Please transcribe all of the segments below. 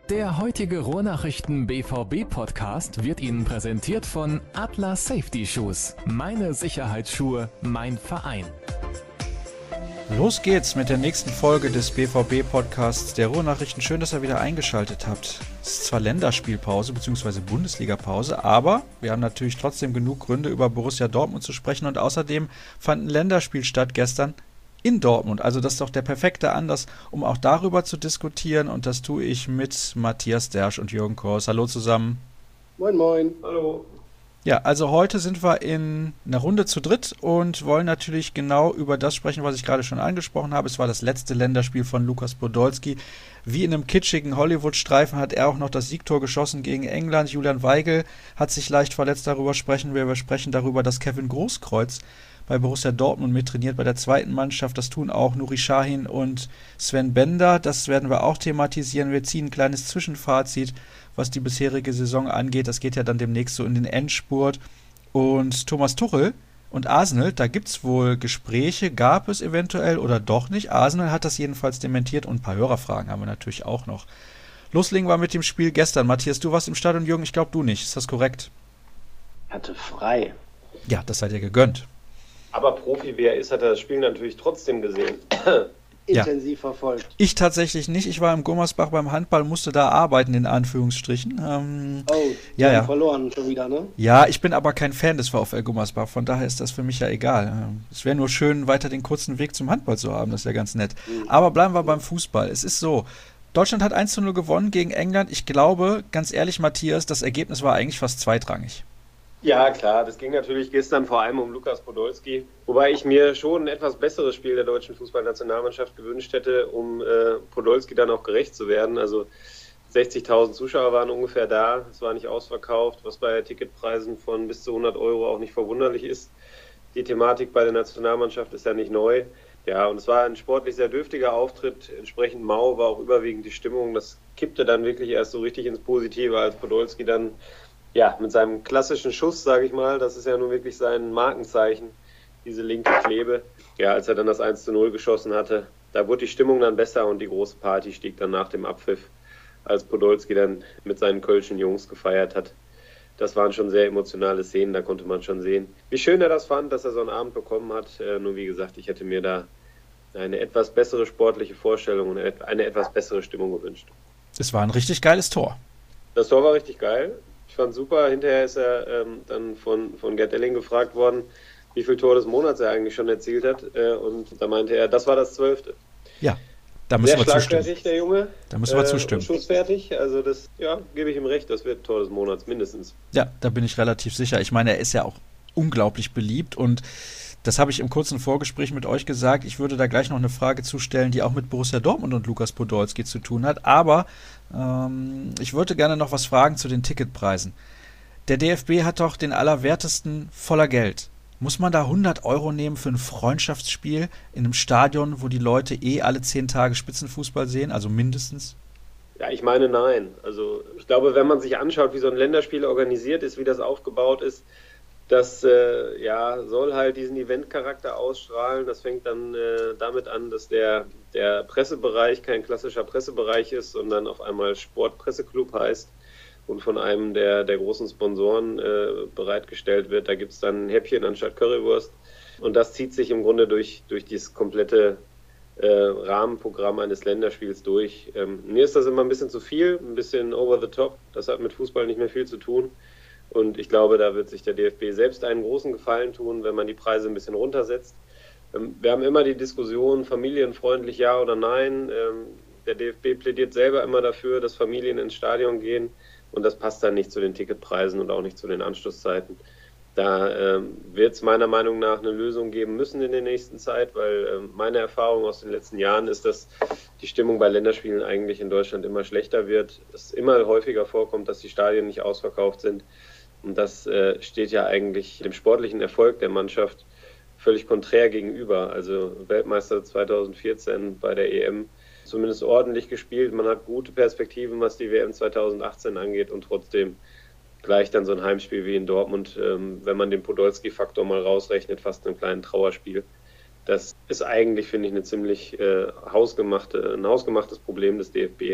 Der heutige Ruhrnachrichten BVB-Podcast wird Ihnen präsentiert von Atlas Safety Shoes. Meine Sicherheitsschuhe, mein Verein. Los geht's mit der nächsten Folge des BVB-Podcasts der Ruhrnachrichten. Schön, dass ihr wieder eingeschaltet habt. Es ist zwar Länderspielpause bzw. Bundesliga-Pause, aber wir haben natürlich trotzdem genug Gründe, über Borussia Dortmund zu sprechen. Und außerdem fand ein Länderspiel statt gestern in Dortmund. Also das ist doch der perfekte Anlass, um auch darüber zu diskutieren. Und das tue ich mit Matthias Dersch und Jürgen Kors. Hallo zusammen. Moin, moin. Hallo. Ja, also heute sind wir in einer Runde zu dritt und wollen natürlich genau über das sprechen, was ich gerade schon angesprochen habe. Es war das letzte Länderspiel von Lukas Podolski. Wie in einem kitschigen Hollywood-Streifen hat er auch noch das Siegtor geschossen gegen England. Julian Weigl hat sich leicht verletzt, darüber sprechen wir. Wir sprechen darüber, dass Kevin Großkreuz bei Borussia Dortmund mittrainiert, bei der zweiten Mannschaft. Das tun auch Nuri Sahin und Sven Bender. Das werden wir auch thematisieren. Wir ziehen ein kleines Zwischenfazit, was die bisherige Saison angeht. Das geht ja dann demnächst so in den Endspurt. Und Thomas Tuchel und Arsenal, da gibt es wohl Gespräche, gab es eventuell oder doch nicht. Arsenal hat das jedenfalls dementiert und ein paar Hörerfragen haben wir natürlich auch noch. Loslegen wir mit dem Spiel gestern. Matthias, du warst im Stadion, Jürgen, ich glaube du nicht. Ist das korrekt? Hatte frei. Ja, das seid ihr gegönnt. Aber Profi, wer ist, hat das Spiel natürlich trotzdem gesehen. Intensiv verfolgt. Ich tatsächlich nicht. Ich war im Gummersbach beim Handball, musste da arbeiten, in Anführungsstrichen. Haben ja. verloren schon wieder, ne? Ja, ich bin aber kein Fan des VfL Gummersbach, von daher ist das für mich ja egal. Es wäre nur schön, weiter den kurzen Weg zum Handball zu haben, das wäre ganz nett. Aber bleiben wir beim Fußball. Es ist so, Deutschland hat 1:0 gewonnen gegen England. Ich glaube, ganz ehrlich, Matthias, das Ergebnis war eigentlich fast zweitrangig. Ja, klar, das ging natürlich gestern vor allem um Lukas Podolski, wobei ich mir schon ein etwas besseres Spiel der deutschen Fußballnationalmannschaft gewünscht hätte, um Podolski dann auch gerecht zu werden. Also 60.000 Zuschauer waren ungefähr da, es war nicht ausverkauft, was bei Ticketpreisen von bis zu 100 Euro auch nicht verwunderlich ist. Die Thematik bei der Nationalmannschaft ist ja nicht neu. Ja, und es war ein sportlich sehr dürftiger Auftritt, entsprechend mau war auch überwiegend die Stimmung. Das kippte dann wirklich erst so richtig ins Positive, als Podolski dann mit seinem klassischen Schuss, sage ich mal, das ist ja nun wirklich sein Markenzeichen, diese linke Klebe. Ja, als er dann das 1:0 geschossen hatte, da wurde die Stimmung dann besser und die große Party stieg dann nach dem Abpfiff, als Podolski dann mit seinen kölschen Jungs gefeiert hat. Das waren schon sehr emotionale Szenen, da konnte man schon sehen, wie schön er das fand, dass er so einen Abend bekommen hat. Nur wie gesagt, ich hätte mir da eine etwas bessere sportliche Vorstellung und eine etwas bessere Stimmung gewünscht. Es war ein richtig geiles Tor. Das Tor war richtig geil. Ich fand super. Hinterher ist er dann von Gerd Elling gefragt worden, wie viel Tor des Monats er eigentlich schon erzielt hat. Und da meinte er, das war das 12. Ja, da müssen wir zustimmen. Sehr schlagfertig, der Junge. Da müssen wir zustimmen. Schussfertig. Also das, gebe ich ihm recht, das wird Tor des Monats mindestens. Ja, da bin ich relativ sicher. Ich meine, er ist ja auch unglaublich beliebt und das habe ich im kurzen Vorgespräch mit euch gesagt. Ich würde da gleich noch eine Frage zustellen, die auch mit Borussia Dortmund und Lukas Podolski zu tun hat. Aber ich würde gerne noch was fragen zu den Ticketpreisen. Der DFB hat doch den Allerwertesten voller Geld. Muss man da 100 Euro nehmen für ein Freundschaftsspiel in einem Stadion, wo die Leute alle 10 Tage Spitzenfußball sehen, also mindestens? Ja, ich meine nein. Also ich glaube, wenn man sich anschaut, wie so ein Länderspiel organisiert ist, wie das aufgebaut ist, das soll halt diesen Eventcharakter ausstrahlen. Das fängt dann damit an, dass der Pressebereich kein klassischer Pressebereich ist, sondern auf einmal Sportpresseclub heißt und von einem der großen Sponsoren bereitgestellt wird. Da gibt es dann ein Häppchen anstatt Currywurst. Und das zieht sich im Grunde durch dieses komplette Rahmenprogramm eines Länderspiels durch. Mir ist das immer ein bisschen zu viel, ein bisschen over the top. Das hat mit Fußball nicht mehr viel zu tun. Und ich glaube, da wird sich der DFB selbst einen großen Gefallen tun, wenn man die Preise ein bisschen runtersetzt. Wir haben immer die Diskussion, familienfreundlich ja oder nein. Der DFB plädiert selber immer dafür, dass Familien ins Stadion gehen. Und das passt dann nicht zu den Ticketpreisen und auch nicht zu den Anschlusszeiten. Da wird es meiner Meinung nach eine Lösung geben müssen in der nächsten Zeit, weil meine Erfahrung aus den letzten Jahren ist, dass die Stimmung bei Länderspielen eigentlich in Deutschland immer schlechter wird. Es immer häufiger vorkommt, dass die Stadien nicht ausverkauft sind. Und das steht ja eigentlich dem sportlichen Erfolg der Mannschaft völlig konträr gegenüber. Also Weltmeister 2014 bei der EM zumindest ordentlich gespielt. Man hat gute Perspektiven, was die WM 2018 angeht und trotzdem gleich dann so ein Heimspiel wie in Dortmund, wenn man den Podolski-Faktor mal rausrechnet, fast ein kleines Trauerspiel. Das ist eigentlich, finde ich, eine ziemlich ein hausgemachtes Problem des DFB.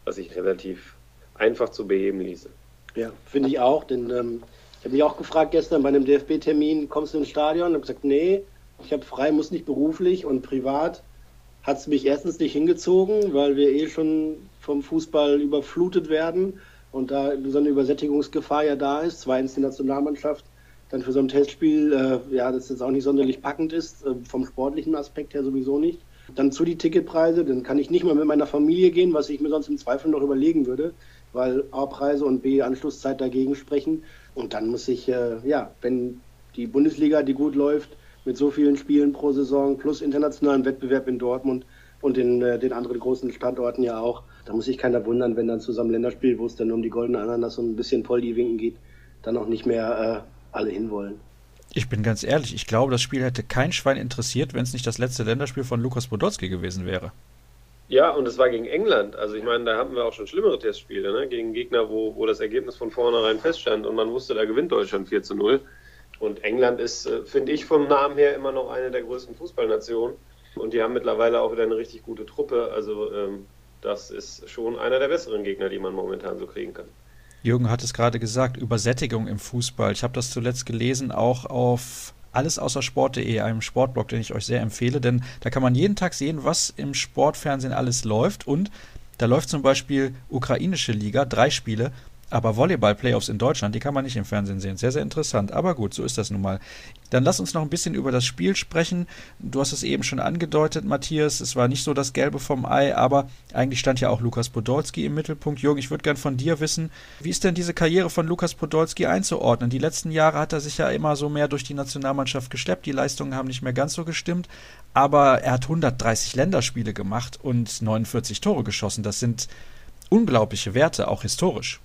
was sich relativ einfach zu beheben ließe. Ja, finde ich auch, denn ich habe mich auch gefragt gestern bei einem DFB-Termin, kommst du ins Stadion? Und habe gesagt, nee, ich habe frei, muss nicht beruflich und privat hat es mich erstens nicht hingezogen, weil wir schon vom Fußball überflutet werden und da so eine Übersättigungsgefahr ja da ist. Zweitens die Nationalmannschaft dann für so ein Testspiel, das jetzt auch nicht sonderlich packend ist, vom sportlichen Aspekt her sowieso nicht. Dann zu die Ticketpreise, dann kann ich nicht mal mit meiner Familie gehen, was ich mir sonst im Zweifel noch überlegen würde, weil A, Preise und B, Anschlusszeit dagegen sprechen. Und dann muss ich, wenn die Bundesliga, die gut läuft, mit so vielen Spielen pro Saison plus internationalen Wettbewerb in Dortmund und in den anderen großen Standorten ja auch, da muss sich keiner wundern, wenn dann zusammen Länderspiel, wo es dann um die goldene Ananas und ein bisschen Poldi winken geht, dann auch nicht mehr alle hinwollen. Ich bin ganz ehrlich, ich glaube, das Spiel hätte kein Schwein interessiert, wenn es nicht das letzte Länderspiel von Lukas Podolski gewesen wäre. Ja, und es war gegen England. Also ich meine, da hatten wir auch schon schlimmere Testspiele, ne? Gegen Gegner, wo das Ergebnis von vornherein feststand und man wusste, da gewinnt Deutschland 4-0. Und England ist, finde ich, vom Namen her immer noch eine der größten Fußballnationen. Und die haben mittlerweile auch wieder eine richtig gute Truppe. Also das ist schon einer der besseren Gegner, die man momentan so kriegen kann. Jürgen hat es gerade gesagt, Übersättigung im Fußball. Ich habe das zuletzt gelesen, auch auf allesaußersport.de, einem Sportblog, den ich euch sehr empfehle, denn da kann man jeden Tag sehen, was im Sportfernsehen alles läuft. Und da läuft zum Beispiel ukrainische Liga, 3 Spiele, aber Volleyball-Playoffs in Deutschland, die kann man nicht im Fernsehen sehen. Sehr, sehr interessant. Aber gut, so ist das nun mal. Dann lass uns noch ein bisschen über das Spiel sprechen. Du hast es eben schon angedeutet, Matthias. Es war nicht so das Gelbe vom Ei, aber eigentlich stand ja auch Lukas Podolski im Mittelpunkt. Jürgen, ich würde gern von dir wissen, wie ist denn diese Karriere von Lukas Podolski einzuordnen? Die letzten Jahre hat er sich ja immer so mehr durch die Nationalmannschaft geschleppt. Die Leistungen haben nicht mehr ganz so gestimmt. Aber er hat 130 Länderspiele gemacht und 49 Tore geschossen. Das sind unglaubliche Werte, auch historisch.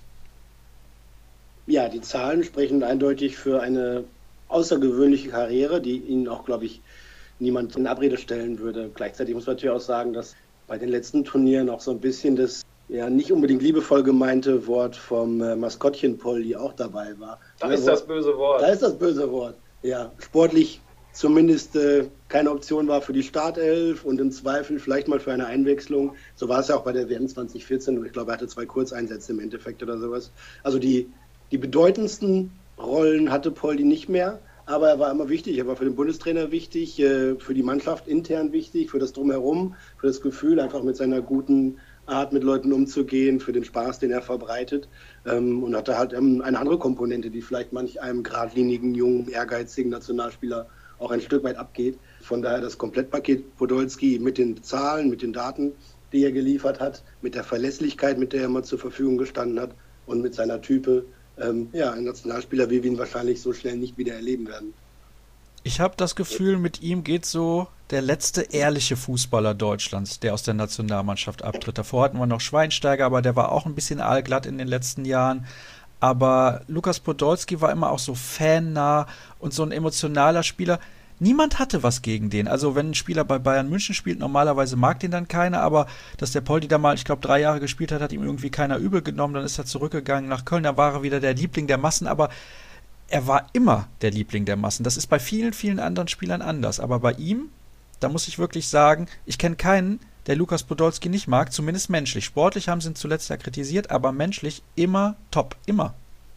Ja, die Zahlen sprechen eindeutig für eine außergewöhnliche Karriere, die ihn auch, glaube ich, niemand in Abrede stellen würde. Gleichzeitig muss man natürlich auch sagen, dass bei den letzten Turnieren auch so ein bisschen das nicht unbedingt liebevoll gemeinte Wort vom Maskottchen Poldi auch dabei war. Da ist das böse Wort. Da ist das böse Wort. Ja, sportlich zumindest keine Option war für die Startelf und im Zweifel vielleicht mal für eine Einwechslung. So war es ja auch bei der WM 2014 und ich glaube, er hatte 2 Kurzeinsätze im Endeffekt oder sowas. Also die bedeutendsten Rollen hatte Poldi nicht mehr, aber er war immer wichtig. Er war für den Bundestrainer wichtig, für die Mannschaft intern wichtig, für das Drumherum, für das Gefühl, einfach mit seiner guten Art mit Leuten umzugehen, für den Spaß, den er verbreitet. Und hatte halt eine andere Komponente, die vielleicht manch einem geradlinigen, jungen, ehrgeizigen Nationalspieler auch ein Stück weit abgeht. Von daher das Komplettpaket Podolski mit den Zahlen, mit den Daten, die er geliefert hat, mit der Verlässlichkeit, mit der er mal zur Verfügung gestanden hat und mit seiner Type, ein Nationalspieler, wie wir ihn wahrscheinlich so schnell nicht wieder erleben werden. Ich habe das Gefühl, mit ihm geht so der letzte ehrliche Fußballer Deutschlands, der aus der Nationalmannschaft abtritt. Davor hatten wir noch Schweinsteiger, aber der war auch ein bisschen aalglatt in den letzten Jahren. Aber Lukas Podolski war immer auch so fannah und so ein emotionaler Spieler. Niemand hatte was gegen den. Also wenn ein Spieler bei Bayern München spielt, normalerweise mag den dann keiner, aber dass der Poldi da mal, ich glaube, 3 Jahre gespielt hat, hat ihm irgendwie keiner übel genommen, dann ist er zurückgegangen nach Köln, da war er wieder der Liebling der Massen, aber er war immer der Liebling der Massen. Das ist bei vielen, vielen anderen Spielern anders, aber bei ihm, da muss ich wirklich sagen, ich kenne keinen, der Lukas Podolski nicht mag, zumindest menschlich. Sportlich haben sie ihn zuletzt ja kritisiert, aber menschlich immer top, immer.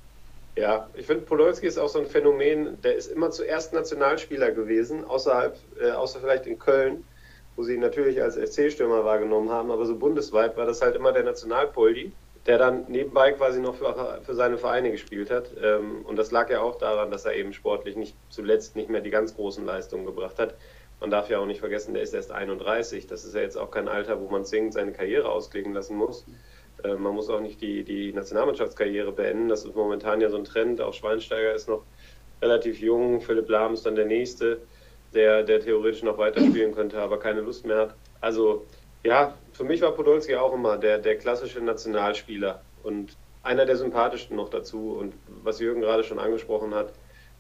Ja, ich finde, Podolski ist auch so ein Phänomen, der ist immer zuerst Nationalspieler gewesen, außer vielleicht in Köln, wo sie ihn natürlich als SC-Stürmer wahrgenommen haben, aber so bundesweit war das halt immer der Nationalpoldi, der dann nebenbei quasi noch für seine Vereine gespielt hat. Und das lag ja auch daran, dass er eben sportlich zuletzt nicht mehr die ganz großen Leistungen gebracht hat. Man darf ja auch nicht vergessen, der ist erst 31, das ist ja jetzt auch kein Alter, wo man zwingend seine Karriere ausklingen lassen muss. Man muss auch nicht die Nationalmannschaftskarriere beenden. Das ist momentan ja so ein Trend. Auch Schweinsteiger ist noch relativ jung. Philipp Lahm ist dann der Nächste, der theoretisch noch weiterspielen könnte, aber keine Lust mehr hat. Also ja, für mich war Podolski auch immer der klassische Nationalspieler und einer der sympathischsten noch dazu. Und was Jürgen gerade schon angesprochen hat,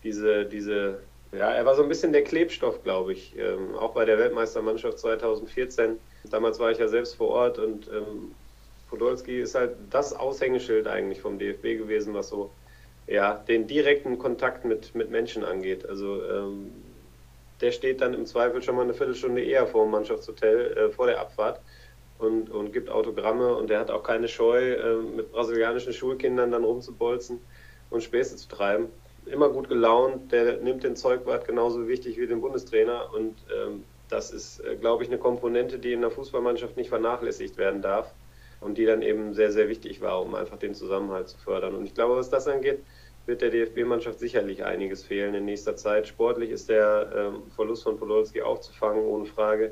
er war so ein bisschen der Klebstoff, glaube ich. Auch bei der Weltmeistermannschaft 2014. Damals war ich ja selbst vor Ort und Podolski ist halt das Aushängeschild eigentlich vom DFB gewesen, was so den direkten Kontakt mit Menschen angeht. Also der steht dann im Zweifel schon mal eine Viertelstunde eher vor dem Mannschaftshotel, vor der Abfahrt und gibt Autogramme und der hat auch keine Scheu, mit brasilianischen Schulkindern dann rumzubolzen und Späße zu treiben. Immer gut gelaunt, der nimmt den Zeugwart genauso wichtig wie den Bundestrainer und das ist, glaube ich, eine Komponente, die in der Fußballmannschaft nicht vernachlässigt werden darf und die dann eben sehr, sehr wichtig war, um einfach den Zusammenhalt zu fördern. Und ich glaube, was das angeht, wird der DFB-Mannschaft sicherlich einiges fehlen in nächster Zeit. Sportlich ist der Verlust von Podolski aufzufangen, ohne Frage.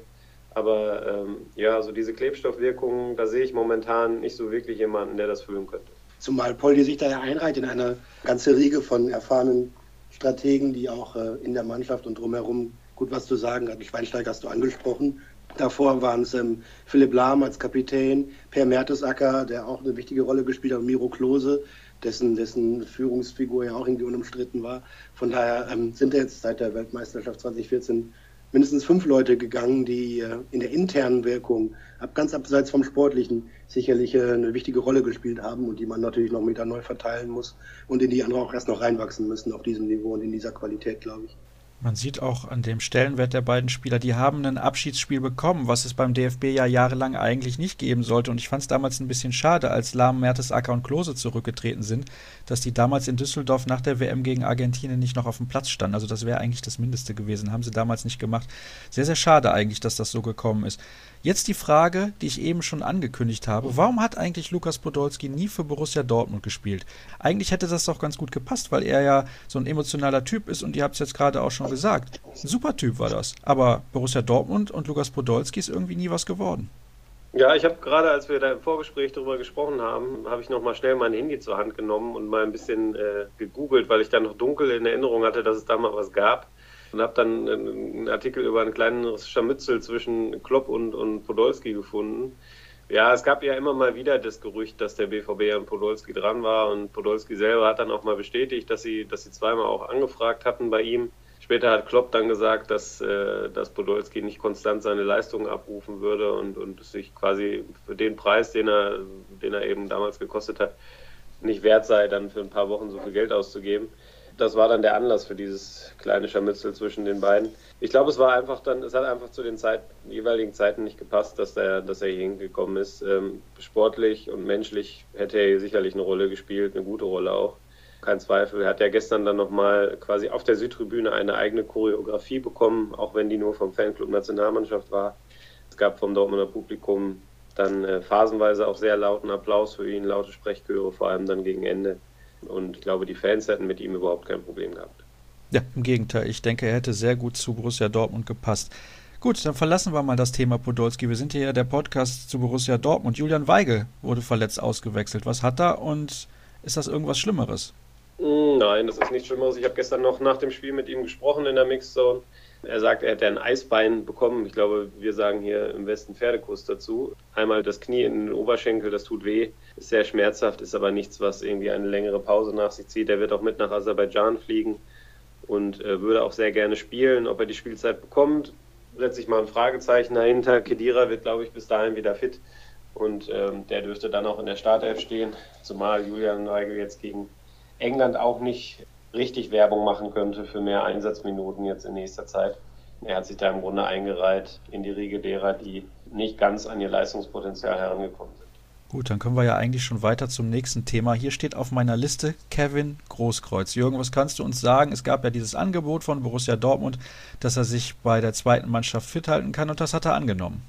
Aber so diese Klebstoffwirkung, da sehe ich momentan nicht so wirklich jemanden, der das füllen könnte. Zumal Poldi sich da ja einreiht in eine ganze Riege von erfahrenen Strategen, die auch in der Mannschaft und drumherum gut was zu sagen hat. Schweinsteiger hast du angesprochen. Davor waren es Philipp Lahm als Kapitän, Per Mertesacker, der auch eine wichtige Rolle gespielt hat, und Miro Klose, dessen Führungsfigur ja auch irgendwie unumstritten war. Von daher sind jetzt seit der Weltmeisterschaft 2014 mindestens 5 Leute gegangen, die in der internen Wirkung, ganz abseits vom Sportlichen, sicherlich eine wichtige Rolle gespielt haben und die man natürlich noch wieder neu verteilen muss und in die andere auch erst noch reinwachsen müssen auf diesem Niveau und in dieser Qualität, glaube ich. Man sieht auch an dem Stellenwert der beiden Spieler, die haben ein Abschiedsspiel bekommen, was es beim DFB ja jahrelang eigentlich nicht geben sollte. Und ich fand es damals ein bisschen schade, als Lahm, Mertesacker und Klose zurückgetreten sind, dass die damals in Düsseldorf nach der WM gegen Argentinien nicht noch auf dem Platz standen. Also das wäre eigentlich das Mindeste gewesen, haben sie damals nicht gemacht. Sehr, sehr schade eigentlich, dass das so gekommen ist. Jetzt die Frage, die ich eben schon angekündigt habe. Warum hat eigentlich Lukas Podolski nie für Borussia Dortmund gespielt? Eigentlich hätte das doch ganz gut gepasst, weil er ja so ein emotionaler Typ ist und ihr habt es jetzt gerade auch schon gesagt. Ein super Typ war das. Aber Borussia Dortmund und Lukas Podolski ist irgendwie nie was geworden. Ja, ich habe gerade, als wir da im Vorgespräch darüber gesprochen haben, habe ich nochmal schnell mein Handy zur Hand genommen und mal ein bisschen gegoogelt, weil ich dann noch dunkel in Erinnerung hatte, dass es da mal was gab. Und habe dann einen Artikel über ein kleines Scharmützel zwischen Klopp und Podolski gefunden. Ja, es gab ja immer mal wieder das Gerücht, dass der BVB an Podolski dran war und Podolski selber hat dann auch mal bestätigt, dass sie zweimal auch angefragt hatten bei ihm. Später hat Klopp dann gesagt, dass Podolski nicht konstant seine Leistungen abrufen würde und sich quasi für den Preis, den er eben damals gekostet hat, nicht wert sei, dann für ein paar Wochen so viel Geld auszugeben. Das war dann der Anlass für dieses kleine Scharmützel zwischen den beiden. Ich glaube, es hat einfach zu den jeweiligen Zeiten nicht gepasst, dass er hier hingekommen ist. Sportlich und menschlich hätte er hier sicherlich eine Rolle gespielt, eine gute Rolle auch. Kein Zweifel. Er hat ja gestern dann nochmal quasi auf der Südtribüne eine eigene Choreografie bekommen, auch wenn die nur vom Fanclub Nationalmannschaft war. Es gab vom Dortmunder Publikum dann phasenweise auch sehr lauten Applaus für ihn, laute Sprechchöre, vor allem dann gegen Ende. Und ich glaube, die Fans hätten mit ihm überhaupt kein Problem gehabt. Ja, im Gegenteil. Ich denke, er hätte sehr gut zu Borussia Dortmund gepasst. Gut, dann verlassen wir mal das Thema Podolski. Wir sind hier ja der Podcast zu Borussia Dortmund. Julian Weigl wurde verletzt ausgewechselt. Was hat er und ist das irgendwas Schlimmeres? Nein, das ist nichts Schlimmeres. Ich habe gestern noch nach dem Spiel mit ihm gesprochen in der Mixzone. Er sagt, er hätte ein Eisbein bekommen. Ich glaube, wir sagen hier im Westen Pferdekuss dazu. Einmal das Knie in den Oberschenkel, das tut weh, ist sehr schmerzhaft, ist aber nichts, was irgendwie eine längere Pause nach sich zieht. Er wird auch mit nach Aserbaidschan fliegen und würde auch sehr gerne spielen. Ob er die Spielzeit bekommt, setze ich mal ein Fragezeichen dahinter. Khedira wird, glaube ich, bis dahin wieder fit und der dürfte dann auch in der Startelf stehen, zumal Julian Weigl jetzt gegen England auch nicht richtig Werbung machen könnte für mehr Einsatzminuten jetzt in nächster Zeit. Er hat sich da im Grunde eingereiht in die Riege derer, die nicht ganz an ihr Leistungspotenzial herangekommen sind. Gut, dann können wir ja eigentlich schon weiter zum nächsten Thema. Hier steht auf meiner Liste Kevin Großkreuz. Jürgen, was kannst du uns sagen? Es gab ja dieses Angebot von Borussia Dortmund, dass er sich bei der zweiten Mannschaft fit halten kann und das hat er angenommen.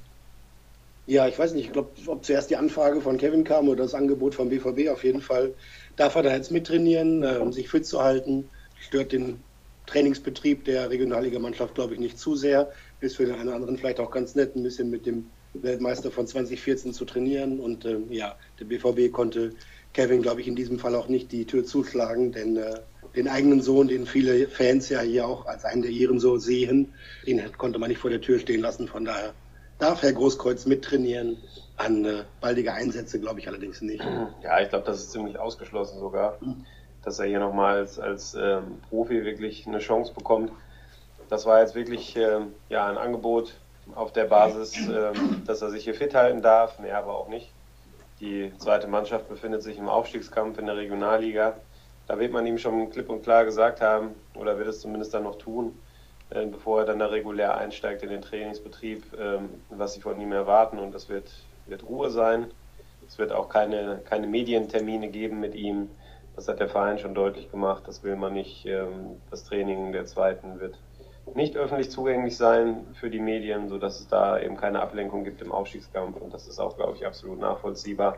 Ja, ich weiß nicht, ich glaube, ob zuerst die Anfrage von Kevin kam oder das Angebot vom BVB. Auf jeden Fall darf er da jetzt mittrainieren, um sich fit zu halten. Stört den Trainingsbetrieb der Regionalligamannschaft, glaube ich, nicht zu sehr. Ist für den einen oder anderen vielleicht auch ganz nett, ein bisschen mit dem Weltmeister von 2014 zu trainieren. Und der BVB konnte Kevin, glaube ich, in diesem Fall auch nicht die Tür zuschlagen, denn den eigenen Sohn, den viele Fans ja hier auch als einen der ihren so sehen, den konnte man nicht vor der Tür stehen lassen. Von daher darf Herr Großkreuz mittrainieren. An baldige Einsätze glaube ich allerdings nicht. Ja, ich glaube, das ist ziemlich ausgeschlossen sogar, dass er hier nochmal als Profi wirklich eine Chance bekommt. Das war jetzt wirklich ein Angebot auf der Basis, dass er sich hier fit halten darf, mehr aber auch nicht. Die zweite Mannschaft befindet sich im Aufstiegskampf in der Regionalliga. Da wird man ihm schon klipp und klar gesagt haben, oder wird es zumindest dann noch tun, bevor er dann da regulär einsteigt in den Trainingsbetrieb, was sie von ihm erwarten. Und das wird wird Ruhe sein. Es wird auch keine Medientermine geben mit ihm. Das hat der Verein schon deutlich gemacht. Das will man nicht. Das Training der Zweiten wird nicht öffentlich zugänglich sein für die Medien, sodass es da eben keine Ablenkung gibt im Aufstiegskampf. Und das ist auch, glaube ich, absolut nachvollziehbar.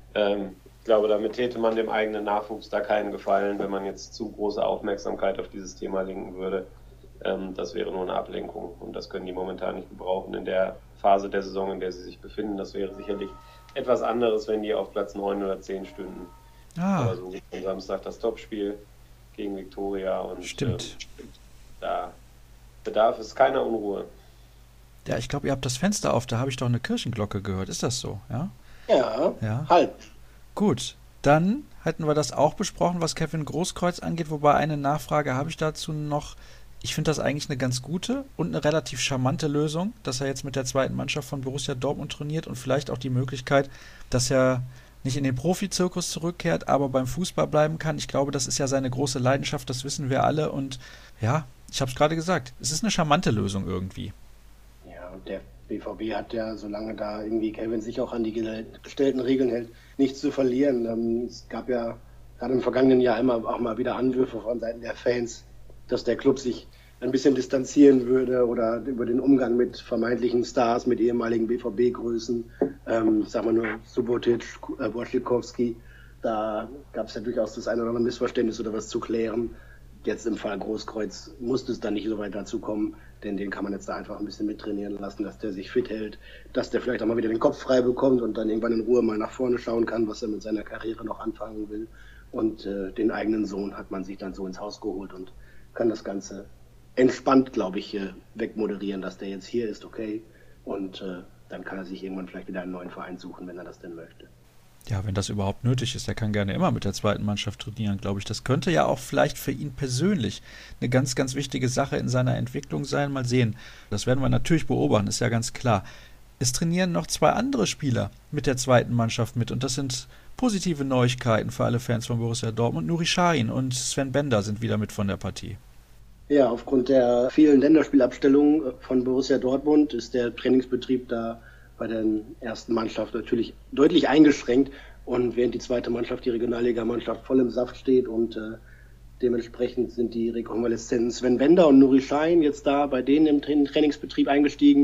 Ich glaube, damit täte man dem eigenen Nachwuchs da keinen Gefallen, wenn man jetzt zu große Aufmerksamkeit auf dieses Thema lenken würde. Das wäre nur eine Ablenkung und das können die momentan nicht gebrauchen in der Phase der Saison, in der sie sich befinden. Das wäre sicherlich etwas anderes, wenn die auf Platz 9 oder 10 stünden. Aber so am Samstag das Topspiel gegen Viktoria und stimmt. Da bedarf es keiner Unruhe. Ja, ich glaube, ihr habt das Fenster auf, da habe ich doch eine Kirchenglocke gehört. Ist das so? Ja. Halb. Gut, dann hätten wir das auch besprochen, was Kevin Großkreuz angeht, wobei eine Nachfrage habe ich dazu noch. Ich finde das eigentlich eine ganz gute und eine relativ charmante Lösung, dass er jetzt mit der zweiten Mannschaft von Borussia Dortmund trainiert und vielleicht auch die Möglichkeit, dass er nicht in den Profizirkus zurückkehrt, aber beim Fußball bleiben kann. Ich glaube, das ist ja seine große Leidenschaft, das wissen wir alle und ja, ich habe es gerade gesagt, es ist eine charmante Lösung irgendwie. Ja, und der BVB hat ja, solange da irgendwie Kevin sich auch an die gestellten Regeln hält, nichts zu verlieren. Es gab ja gerade im vergangenen Jahr immer auch mal wieder Anwürfe von Seiten der Fans, dass der Club sich ein bisschen distanzieren würde oder über den Umgang mit vermeintlichen Stars, mit ehemaligen BVB-Größen, sagen wir nur Subotic, Wojciechowski, da gab es ja durchaus das eine oder andere Missverständnis oder was zu klären. Jetzt im Fall Großkreuz musste es dann nicht so weit dazu kommen, denn den kann man jetzt da einfach ein bisschen mittrainieren lassen, dass der sich fit hält, dass der vielleicht auch mal wieder den Kopf frei bekommt und dann irgendwann in Ruhe mal nach vorne schauen kann, was er mit seiner Karriere noch anfangen will. Und den eigenen Sohn hat man sich dann so ins Haus geholt und kann das Ganze entspannt, glaube ich, wegmoderieren, dass der jetzt hier ist, okay. Und dann kann er sich irgendwann vielleicht wieder einen neuen Verein suchen, wenn er das denn möchte. Ja, wenn das überhaupt nötig ist, er kann gerne immer mit der zweiten Mannschaft trainieren, glaube ich. Das könnte ja auch vielleicht für ihn persönlich eine ganz, ganz wichtige Sache in seiner Entwicklung sein. Mal sehen. Das werden wir natürlich beobachten, ist ja ganz klar. Es trainieren noch 2 andere Spieler mit der zweiten Mannschaft mit und das sind positive Neuigkeiten für alle Fans von Borussia Dortmund. Nuri Sahin und Sven Bender sind wieder mit von der Partie. Ja, aufgrund der vielen Länderspielabstellungen von Borussia Dortmund ist der Trainingsbetrieb da bei der ersten Mannschaft natürlich deutlich eingeschränkt und während die zweite Mannschaft, die Regionalligamannschaft, voll im Saft steht und dementsprechend sind die Rekonvaleszenten Sven Bender und Nuri Sahin jetzt da bei denen im Trainingsbetrieb eingestiegen,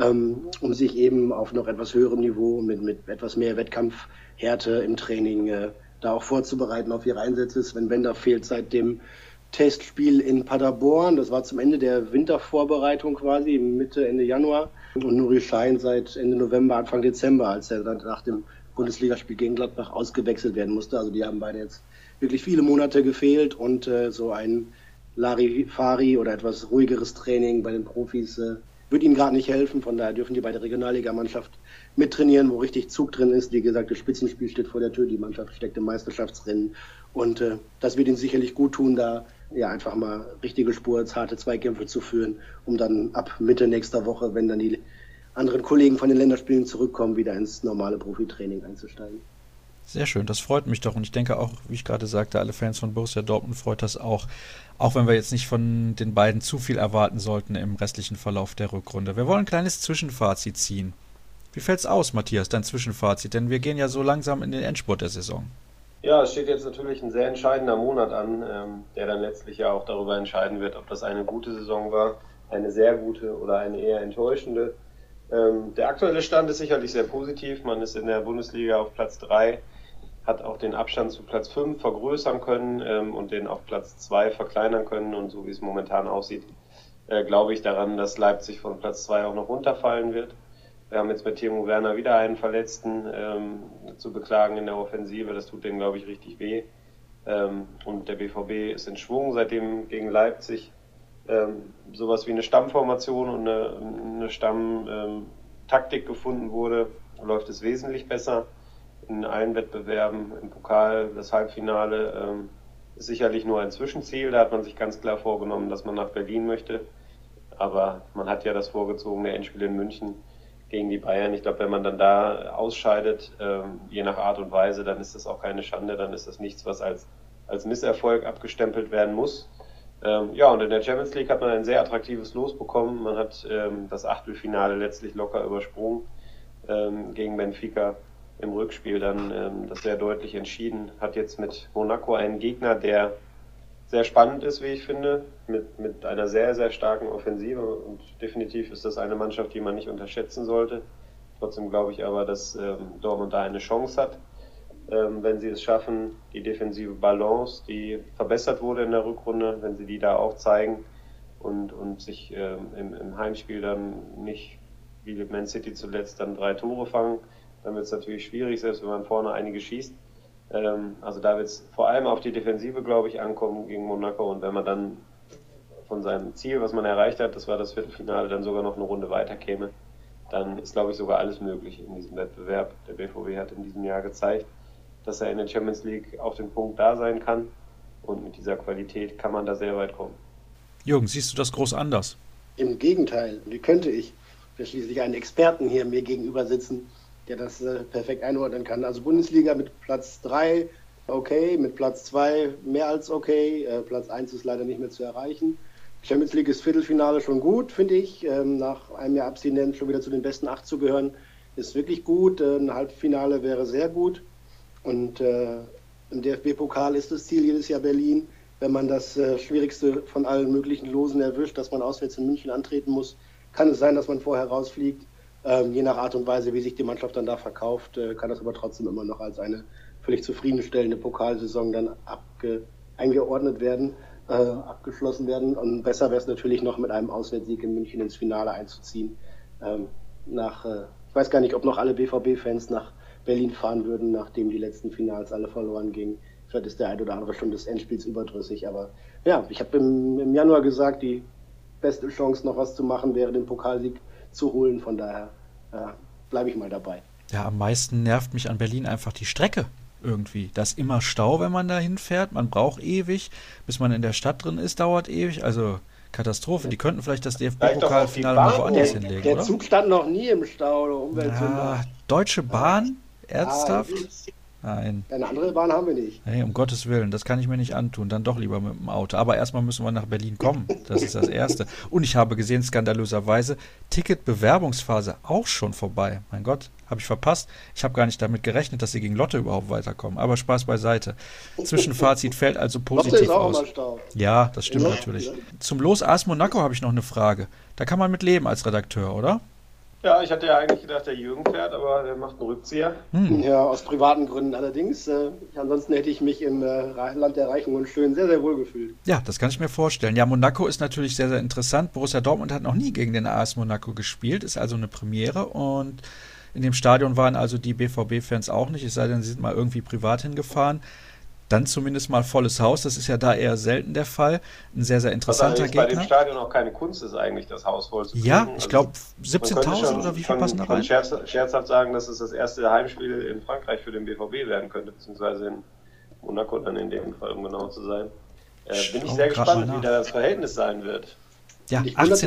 um sich eben auf noch etwas höherem Niveau mit etwas mehr Wettkampfhärte im Training da auch vorzubereiten auf ihre Einsätze. Sven Bender fehlt seit dem Testspiel in Paderborn, das war zum Ende der Wintervorbereitung quasi, Mitte, Ende Januar. Und Nuri Sahin seit Ende November, Anfang Dezember, als er dann nach dem Bundesligaspiel gegen Gladbach ausgewechselt werden musste. Also die haben beide jetzt wirklich viele Monate gefehlt und so ein Larifari oder etwas ruhigeres Training bei den Profis wird ihnen gerade nicht helfen. Von daher dürfen die bei der Regionalligamannschaft mittrainieren, wo richtig Zug drin ist. Wie gesagt, das Spitzenspiel steht vor der Tür, die Mannschaft steckt im Meisterschaftsrennen und das wird ihnen sicherlich gut tun, da ja einfach mal richtige harte Zweikämpfe zu führen, um dann ab Mitte nächster Woche, wenn dann die anderen Kollegen von den Länderspielen zurückkommen, wieder ins normale Profitraining einzusteigen. Sehr schön, das freut mich doch und ich denke auch, wie ich gerade sagte, alle Fans von Borussia Dortmund freut das auch wenn wir jetzt nicht von den beiden zu viel erwarten sollten im restlichen Verlauf der Rückrunde. Wir wollen ein kleines Zwischenfazit ziehen. Wie fällt's aus, Matthias, dein Zwischenfazit? Denn wir gehen ja so langsam in den Endspurt der Saison. Ja, es steht jetzt natürlich ein sehr entscheidender Monat an, der dann letztlich ja auch darüber entscheiden wird, ob das eine gute Saison war, eine sehr gute oder eine eher enttäuschende. Der aktuelle Stand ist sicherlich sehr positiv. Man ist in der Bundesliga auf Platz 3, hat auch den Abstand zu Platz 5 vergrößern können und den auf Platz 2 verkleinern können. Und so wie es momentan aussieht, glaube ich daran, dass Leipzig von Platz 2 auch noch runterfallen wird. Wir haben jetzt mit Timo Werner wieder einen Verletzten zu beklagen in der Offensive. Das tut denen, glaube ich, richtig weh. Und der BVB ist in Schwung, seitdem gegen Leipzig sowas wie eine Stammformation und eine Stammtaktik gefunden wurde, läuft es wesentlich besser. In allen Wettbewerben, im Pokal, das Halbfinale ist sicherlich nur ein Zwischenziel. Da hat man sich ganz klar vorgenommen, dass man nach Berlin möchte. Aber man hat ja das vorgezogene Endspiel in München gegen die Bayern. Ich glaube, wenn man dann da ausscheidet, je nach Art und Weise, dann ist das auch keine Schande, dann ist das nichts, was als Misserfolg abgestempelt werden muss. Ja, und in der Champions League hat man ein sehr attraktives Los bekommen. Man hat das Achtelfinale letztlich locker übersprungen. gegen Benfica im Rückspiel dann das sehr deutlich entschieden. Hat jetzt mit Monaco einen Gegner, der sehr spannend ist, wie ich finde, mit einer sehr, sehr starken Offensive, und definitiv ist das eine Mannschaft, die man nicht unterschätzen sollte. Trotzdem glaube ich aber, dass Dortmund da eine Chance hat, wenn sie es schaffen, die defensive Balance, die verbessert wurde in der Rückrunde, wenn sie die da auch zeigen und sich im Heimspiel dann nicht wie Man City zuletzt dann 3 Tore fangen, dann wird es natürlich schwierig, selbst wenn man vorne einige schießt. Also da wird es vor allem auf die Defensive, glaube ich, ankommen gegen Monaco, und wenn man dann von seinem Ziel, was man erreicht hat, das war das Viertelfinale, dann sogar noch eine Runde weiterkäme, dann ist, glaube ich, sogar alles möglich in diesem Wettbewerb. Der BVB hat in diesem Jahr gezeigt, dass er in der Champions League auf den Punkt da sein kann, und mit dieser Qualität kann man da sehr weit kommen. Jürgen, siehst du das groß anders? Im Gegenteil, wie könnte ich für schließlich einen Experten hier mir gegenüber sitzen, der das perfekt einordnen kann. Also Bundesliga mit Platz 3 okay, mit Platz 2 mehr als okay, Platz 1 ist leider nicht mehr zu erreichen. Champions League ist Viertelfinale schon gut, finde ich. Nach einem Jahr Abstinenz schon wieder zu den besten 8 zu gehören, ist wirklich gut. Ein Halbfinale wäre sehr gut. Und im DFB-Pokal ist das Ziel jedes Jahr Berlin. Wenn man das Schwierigste von allen möglichen Losen erwischt, dass man auswärts in München antreten muss, kann es sein, dass man vorher rausfliegt. Je nach Art und Weise, wie sich die Mannschaft dann da verkauft, kann das aber trotzdem immer noch als eine völlig zufriedenstellende Pokalsaison dann eingeordnet werden, abgeschlossen werden. Und besser wäre es natürlich noch mit einem Auswärtssieg in München ins Finale einzuziehen. Ich weiß gar nicht, ob noch alle BVB-Fans nach Berlin fahren würden, nachdem die letzten Finals alle verloren gingen. Vielleicht ist der ein oder andere schon des Endspiels überdrüssig. Aber ja, ich habe im Januar gesagt, die beste Chance noch was zu machen wäre, den Pokalsieg zu holen. Von daher bleibe ich mal dabei. Ja, am meisten nervt mich an Berlin einfach die Strecke irgendwie. Da ist immer Stau, wenn man da hinfährt. Man braucht ewig. Bis man in der Stadt drin ist, dauert ewig. Also Katastrophe. Die könnten vielleicht das DFB-Pokalfinale mal woanders hinlegen, der oder? Zug stand noch nie im Stau oder Umweltsünder. Deutsche Bahn? Ernsthaft? Nein. Eine andere Bahn haben wir nicht. Hey, um Gottes Willen, das kann ich mir nicht antun. Dann doch lieber mit dem Auto. Aber erstmal müssen wir nach Berlin kommen. Das ist das Erste. Und ich habe gesehen, skandalöserweise, Ticketbewerbungsphase auch schon vorbei. Mein Gott, habe ich verpasst. Ich habe gar nicht damit gerechnet, dass sie gegen Lotte überhaupt weiterkommen. Aber Spaß beiseite. Zwischenfazit fällt also positiv Lotte ist auch aus. immer Stau. Ja, das stimmt natürlich. Zum Los AS Monaco habe ich noch eine Frage. Da kann man mit leben als Redakteur, oder? Ja, ich hatte ja eigentlich gedacht, der Jürgen fährt, aber der macht einen Rückzieher. Ja, aus privaten Gründen allerdings. Ansonsten hätte ich mich im Land der Reichen und Schönen sehr, sehr wohl gefühlt. Ja, das kann ich mir vorstellen. Ja, Monaco ist natürlich sehr, sehr interessant. Borussia Dortmund hat noch nie gegen den AS Monaco gespielt, ist also eine Premiere, und in dem Stadion waren also die BVB-Fans auch nicht, es sei denn, sie sind mal irgendwie privat hingefahren. Dann zumindest mal volles Haus, das ist ja da eher selten der Fall. Ein sehr, sehr interessanter Gegner. Bei dem Stadion auch keine Kunst ist eigentlich, das Haus voll zu kriegen. Ja, ich glaube 17.000 oder wie viel passen da rein? Ich kann scherzhaft sagen, dass es das erste Heimspiel in Frankreich für den BVB werden könnte, beziehungsweise in Monaco dann in dem Fall, um genau zu sein. Bin ich sehr gespannt, wie da das Verhältnis sein wird. Ja,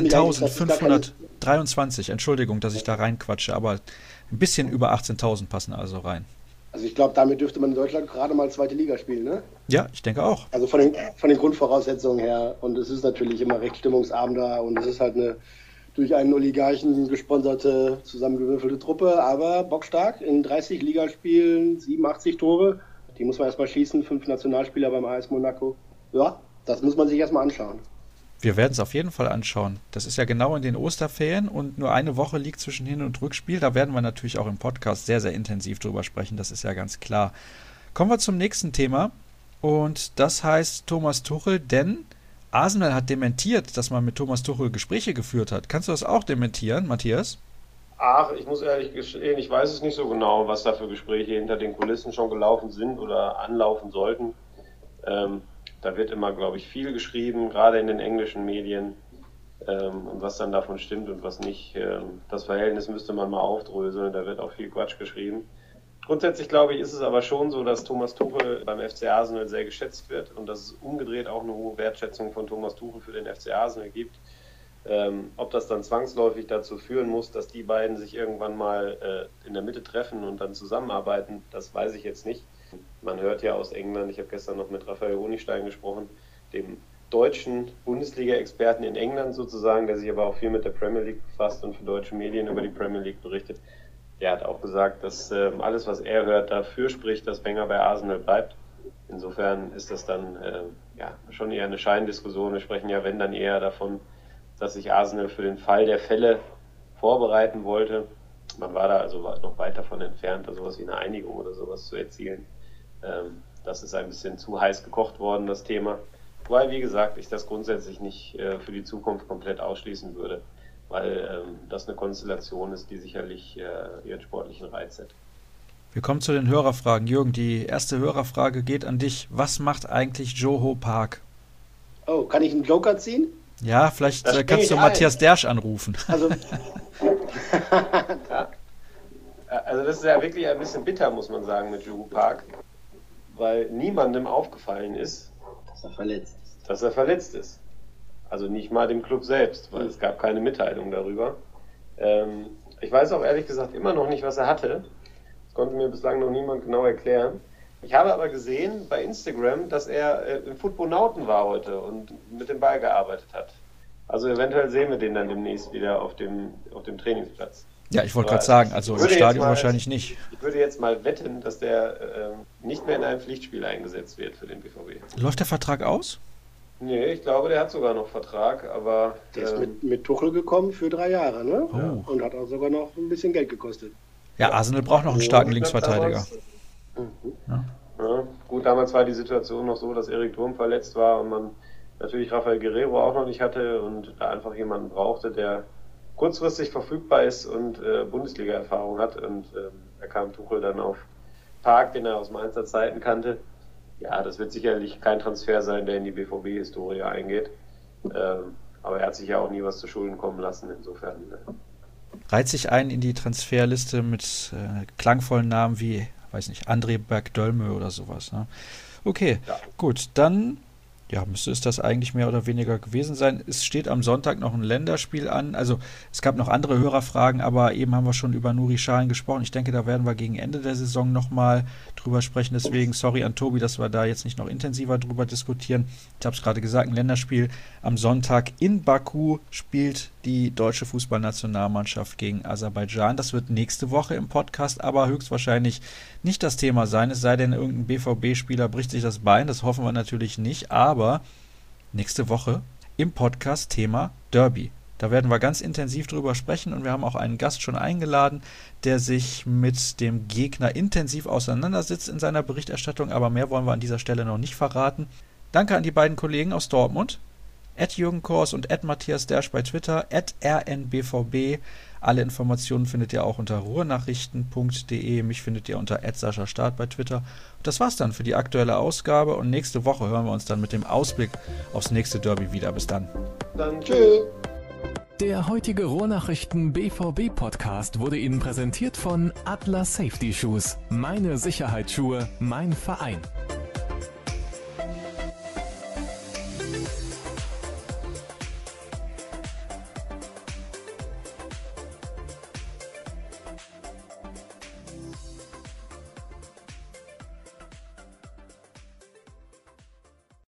18.523, Entschuldigung, dass ich da reinquatsche, aber ein bisschen über 18.000 passen also rein. Also ich glaube, damit dürfte man in Deutschland gerade mal zweite Liga spielen, ne? Ja, ich denke auch. Also von den Grundvoraussetzungen her. Und es ist natürlich immer recht stimmungsarm da, und es ist halt eine durch einen Oligarchen gesponserte, zusammengewürfelte Truppe, aber bockstark in 30 Ligaspielen, 87 Tore. Die muss man erstmal schießen, 5 Nationalspieler beim AS Monaco. Ja, das muss man sich erstmal anschauen. Wir werden es auf jeden Fall anschauen. Das ist ja genau in den Osterferien und nur eine Woche liegt zwischen Hin- und Rückspiel. Da werden wir natürlich auch im Podcast sehr, sehr intensiv drüber sprechen. Das ist ja ganz klar. Kommen wir zum nächsten Thema. Und das heißt Thomas Tuchel, denn Arsenal hat dementiert, dass man mit Thomas Tuchel Gespräche geführt hat. Kannst du das auch dementieren, Matthias? Ach, ich muss ehrlich gestehen, ich weiß es nicht so genau, was da für Gespräche hinter den Kulissen schon gelaufen sind oder anlaufen sollten. Da wird immer, glaube ich, viel geschrieben, gerade in den englischen Medien, und was dann davon stimmt und was nicht. Das Verhältnis müsste man mal aufdröseln, da wird auch viel Quatsch geschrieben. Grundsätzlich, glaube ich, ist es aber schon so, dass Thomas Tuchel beim FC Arsenal sehr geschätzt wird und dass es umgedreht auch eine hohe Wertschätzung von Thomas Tuchel für den FC Arsenal gibt. Ob das dann zwangsläufig dazu führen muss, dass die beiden sich irgendwann mal in der Mitte treffen und dann zusammenarbeiten, das weiß ich jetzt nicht. Man hört ja aus England, ich habe gestern noch mit Raphael Honigstein gesprochen, dem deutschen Bundesliga-Experten in England sozusagen, der sich aber auch viel mit der Premier League befasst und für deutsche Medien über die Premier League berichtet. er hat auch gesagt, dass alles, was er hört, dafür spricht, dass Wenger bei Arsenal bleibt. Insofern ist das dann schon eher eine Scheindiskussion. Wir sprechen ja, wenn dann eher davon, dass sich Arsenal für den Fall der Fälle vorbereiten wollte. Man war da also noch weit davon entfernt, da sowas wie eine Einigung oder sowas zu erzielen. Das ist ein bisschen zu heiß gekocht worden, das Thema. Wobei, wie gesagt, ich das grundsätzlich nicht für die Zukunft komplett ausschließen würde, weil das eine Konstellation ist, die sicherlich ihren sportlichen Reiz hat. Wir kommen zu den Hörerfragen. Jürgen, die erste Hörerfrage geht an dich. Was macht eigentlich Joe Park? Oh, kann ich einen Joker ziehen? Ja, vielleicht kannst du Matthias Dersch anrufen. Also, also das ist ja wirklich ein bisschen bitter, muss man sagen, mit Joe Park, weil niemandem aufgefallen ist, dass er verletzt ist. Also nicht mal dem Club selbst, weil es gab keine Mitteilung darüber. Ich weiß auch ehrlich gesagt immer noch nicht, was er hatte. Das konnte mir bislang noch niemand genau erklären. Ich habe aber gesehen bei Instagram, dass er im Footbonauten war heute und mit dem Ball gearbeitet hat. Also eventuell sehen wir den dann demnächst wieder auf dem Trainingsplatz. Ja, ich wollte gerade sagen, also im Stadion wahrscheinlich nicht. Ich würde jetzt mal wetten, dass der nicht mehr in einem Pflichtspiel eingesetzt wird für den BVB. Läuft der Vertrag aus? Nee, ich glaube, der hat sogar noch Vertrag, aber... Der ist mit Tuchel gekommen für 3 Jahre, ne? Oh. Und hat auch sogar noch ein bisschen Geld gekostet. Ja, Arsenal braucht noch einen starken Linksverteidiger. Ja, gut, damals war die Situation noch so, dass Erik Durm verletzt war und man natürlich Rafael Guerreiro auch noch nicht hatte und da einfach jemanden brauchte, der kurzfristig verfügbar ist und Bundesliga-Erfahrung hat. Und da kam Tuchel dann auf Park, den er aus Mainzer Zeiten kannte. Ja, das wird sicherlich kein Transfer sein, der in die BVB-Historie eingeht. Aber er hat sich ja auch nie was zu Schulden kommen lassen, insofern... Reiht sich ein in die Transferliste mit klangvollen Namen wie, weiß nicht, André Bergdölme oder sowas. Ne? Okay, ja. Gut, dann müsste es das eigentlich mehr oder weniger gewesen sein. Es steht am Sonntag noch ein Länderspiel an. Also es gab noch andere Hörerfragen, aber eben haben wir schon über Nuri Sahin gesprochen. Ich denke, da werden wir gegen Ende der Saison nochmal drüber sprechen. Deswegen sorry an Tobi, dass wir da jetzt nicht noch intensiver drüber diskutieren. Ich habe es gerade gesagt, ein Länderspiel am Sonntag in Baku spielt die deutsche Fußballnationalmannschaft gegen Aserbaidschan. Das wird nächste Woche im Podcast aber höchstwahrscheinlich nicht das Thema sein, es sei denn, irgendein BVB-Spieler bricht sich das Bein, das hoffen wir natürlich nicht, aber nächste Woche im Podcast Thema Derby. Da werden wir ganz intensiv drüber sprechen und wir haben auch einen Gast schon eingeladen, der sich mit dem Gegner intensiv auseinandersetzt in seiner Berichterstattung, aber mehr wollen wir an dieser Stelle noch nicht verraten. Danke an die beiden Kollegen aus Dortmund, @Jürgen Kors und @Matthias Dersch bei Twitter, @rnbvb. Alle Informationen findet ihr auch unter ruhrnachrichten.de. Mich findet ihr unter @SaschaStart bei Twitter. Und das war's dann für die aktuelle Ausgabe und nächste Woche hören wir uns dann mit dem Ausblick aufs nächste Derby wieder. Bis dann. Dann tschüss. Der heutige Ruhrnachrichten BVB Podcast wurde Ihnen präsentiert von Adler Safety Shoes. Meine Sicherheitsschuhe, mein Verein.